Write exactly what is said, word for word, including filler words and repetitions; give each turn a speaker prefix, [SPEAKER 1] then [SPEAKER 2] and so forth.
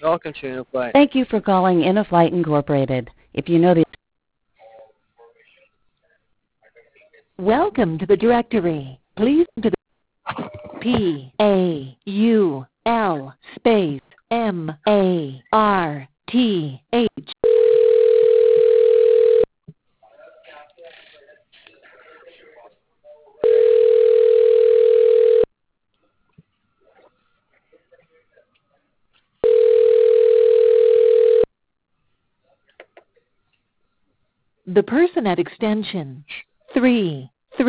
[SPEAKER 1] Welcome to InnoFlight.
[SPEAKER 2] Thank you for calling InnoFlight Incorporated. If you know the Welcome to the directory. Please enter the P A U L space M A R T H. The person at extension three